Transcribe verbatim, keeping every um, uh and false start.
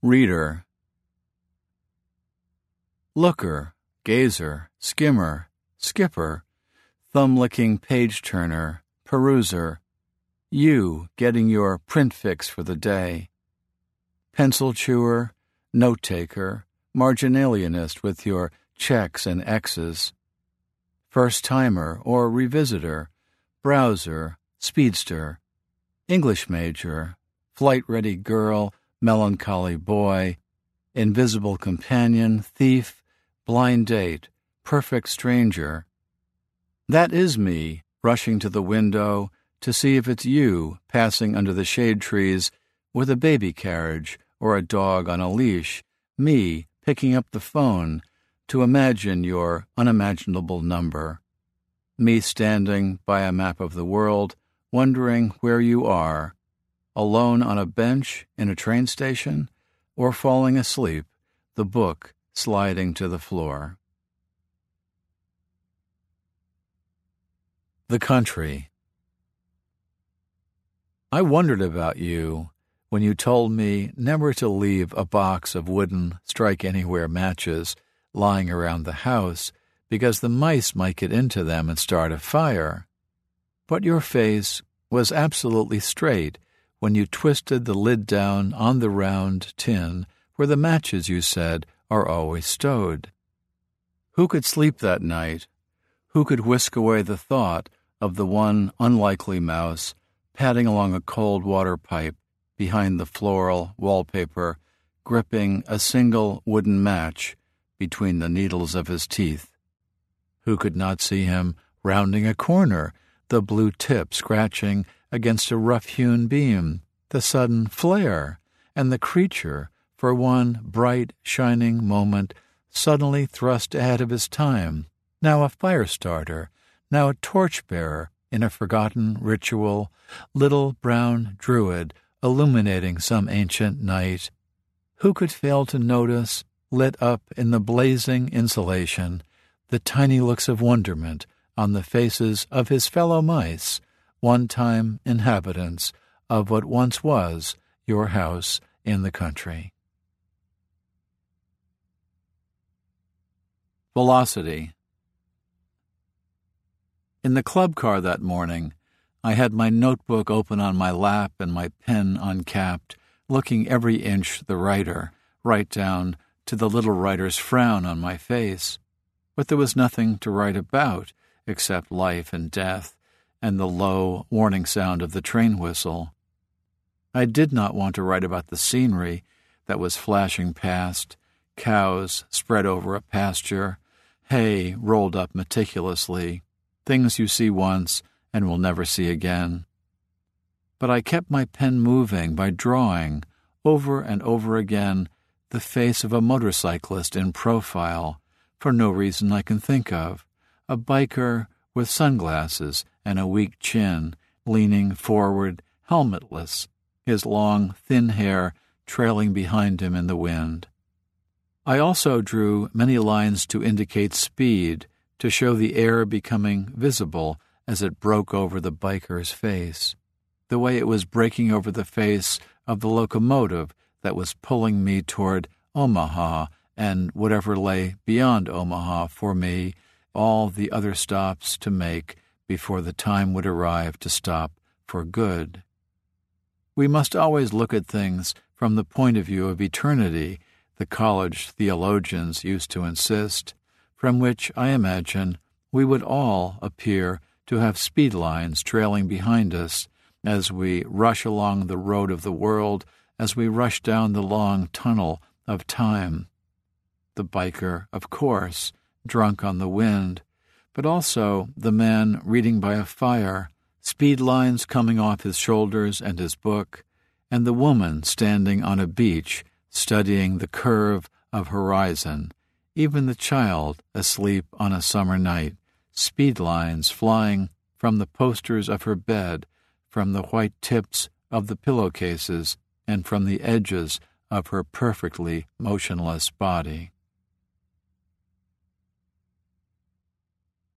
reader. Looker, gazer, skimmer, skipper, thumb-licking page-turner, peruser, you getting your print fix for the day. Pencil chewer, note-taker, marginalianist with your checks and X's. First-timer or revisitor, browser, speedster, English major, flight-ready girl, melancholy boy, invisible companion, thief, blind date, perfect stranger. That is me, rushing to the window to see if it's you passing under the shade trees with a baby carriage or a dog on a leash, me picking up the phone to imagine your unimaginable number, me standing by a map of the world, wondering where you are, alone on a bench in a train station, or falling asleep, the book sliding to the floor. The country. I wondered about you when you told me never to leave a box of wooden strike-anywhere matches lying around the house because the mice might get into them and start a fire. But your face was absolutely straight when you twisted the lid down on the round tin where the matches, you said, are always stowed. Who could sleep that night? Who could whisk away the thought of the one unlikely mouse padding along a cold water pipe behind the floral wallpaper, gripping a single wooden match between the needles of his teeth? Who could not see him rounding a corner, the blue tip scratching against a rough-hewn beam, the sudden flare, and the creature, for one bright, shining moment, suddenly thrust ahead of his time, now a fire-starter, now a torch-bearer in a forgotten ritual, little brown druid illuminating some ancient night? Who could fail to notice, lit up in the blazing insulation, the tiny looks of wonderment on the faces of his fellow mice, one-time inhabitants of what once was your house in the country? Velocity. In the club car that morning, I had my notebook open on my lap and my pen uncapped, looking every inch the writer, right down to the little writer's frown on my face. But there was nothing to write about except life and death and the low warning sound of the train whistle. I did not want to write about the scenery that was flashing past, cows spread over a pasture, hay rolled up meticulously, things you see once and will never see again. But I kept my pen moving by drawing, over and over again, the face of a motorcyclist in profile, for no reason I can think of, a biker with sunglasses and a weak chin, leaning forward, helmetless, his long, thin hair trailing behind him in the wind. I also drew many lines to indicate speed, to show the air becoming visible as it broke over the biker's face, the way it was breaking over the face of the locomotive that was pulling me toward Omaha and whatever lay beyond Omaha for me, all the other stops to make before the time would arrive to stop for good. We must always look at things from the point of view of eternity, the college theologians used to insist, from which, I imagine, we would all appear to have speed lines trailing behind us as we rush along the road of the world, as we rush down the long tunnel of time. The biker, of course, drunk on the wind, but also the man reading by a fire, speed lines coming off his shoulders and his book, and the woman standing on a beach studying the curve of horizon, even the child asleep on a summer night, speed lines flying from the posters of her bed, from the white tips of the pillowcases, and from the edges of her perfectly motionless body.